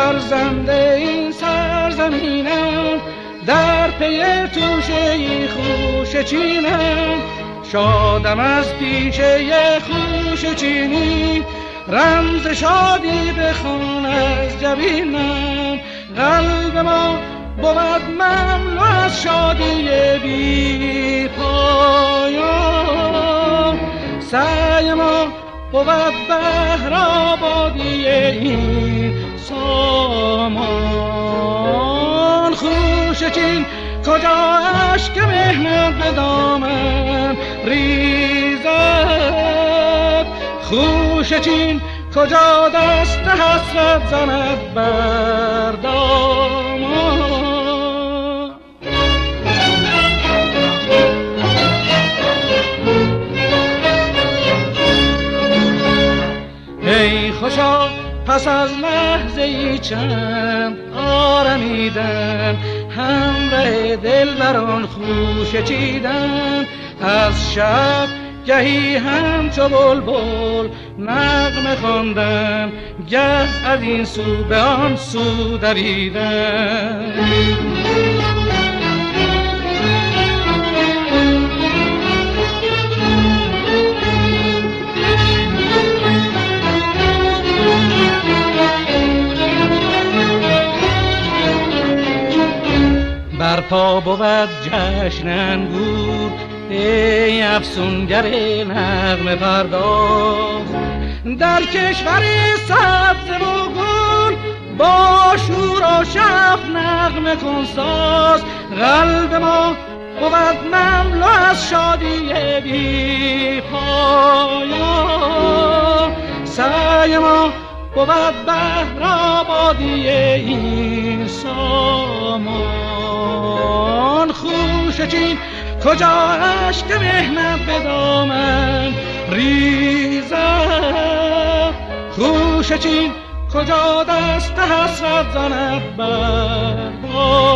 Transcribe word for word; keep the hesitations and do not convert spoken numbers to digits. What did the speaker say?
فرزند این سرزمینم، در پی توشه خوش چینم. شادم از پیشه خوش چینی، رمز شادی بخوان از جبینم. قلب ما بود مملو از شادی بی پایان، سعی ما بود بهر آبادی این سامان. خوش چین کجا اشک مهنت به دامن ریزد، خوش چین کجا دست حسرت زند بر دامان. ای خوشا پس از لحظه ای چند آرمیدن، همراه دلبران خوش چیدن. از شب گهی همچو بلبل نغمه خواندن، گه از این سو به آن سو دویدن. برپا بود جشن انگور، ای افسونگر نغمه پرداز. در کشور سبز و گل با شور و شف نغمه کن ساز. قلب ما بود مملو از شادی بی پایان، سعی ما بود بهر آبادی این سامان. خوش چین کجا اشک مهنت به دامن ریزد، خوش چین کجا دست حسرت زند بر